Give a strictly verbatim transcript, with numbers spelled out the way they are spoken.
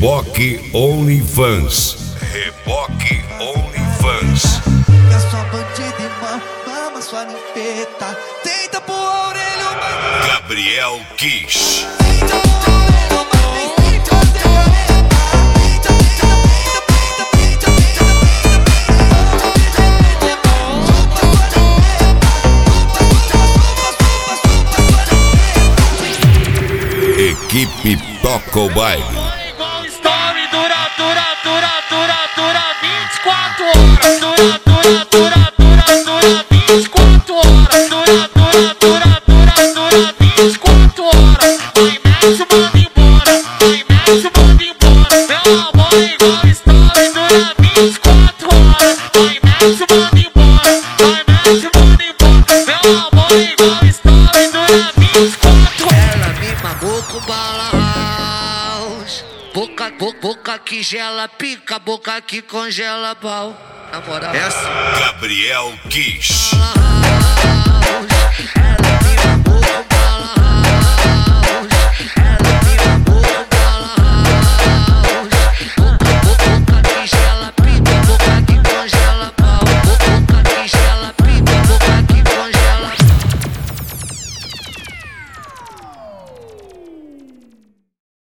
Reboque OnlyFans. Reboque OnlyFans. É sua bandida e mama sua limpeta. Tenta pro Aurélio, mas... Gabriel Kiss. Tenta pro Aurélio, mas... Tenta, tenta, tenta, tenta, tenta, Equipe Toca o Baile. Igual story, dura, dura, dura, dura, dura vinte e quatro horas. Dura, dura, dura, dura, dura vinte e quatro horas. Dura, dura, dura, dura, dura vinte e quatro horas. Vai, mexe o mundo embora. Vai, mexe o mundo embora. Meu amor é igual story, dura vinte e quatro horas. Vai, mexe o mundo embora. Vai, mexe o mundo embora. Meu amor é igual story, dura vinte e quatro horas. Ela me mamou com bala house. Boca, boca, boca que gela, pica, boca que congela pau. Na moral, Gabriel Kiss. house.